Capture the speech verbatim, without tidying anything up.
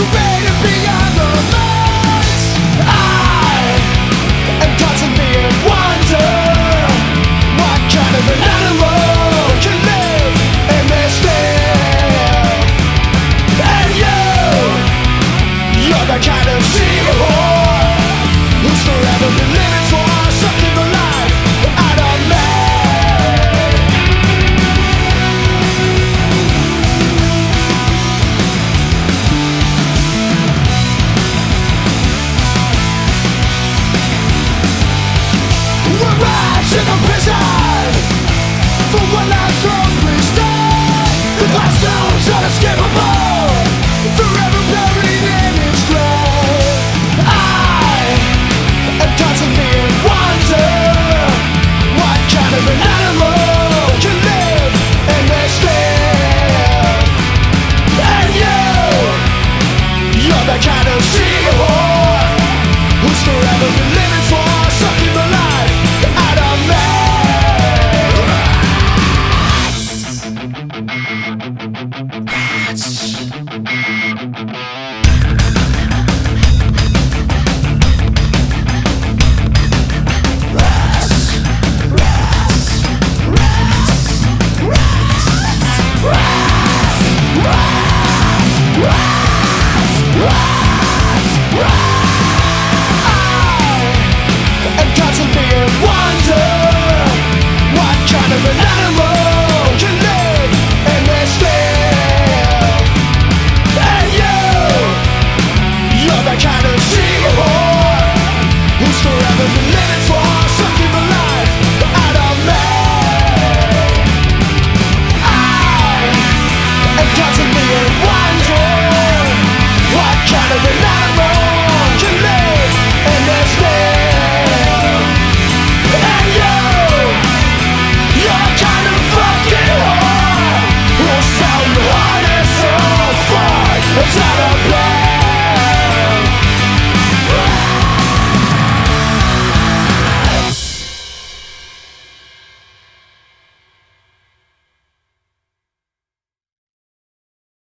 created beyond the minds. I am constantly in wonder. What kind of an animal can live in this field? And you, you're the kind of seahorse who's forever been living for something alive out of me. We're rats in a prison for one last hungry stay. The glass stones unescapable, forever buried in its grave. I am constantly in wonder. What kind of an animal can live in this field? And you, you're the kind of seahorse who's forever been living for something alive out of me. Rats. Rats.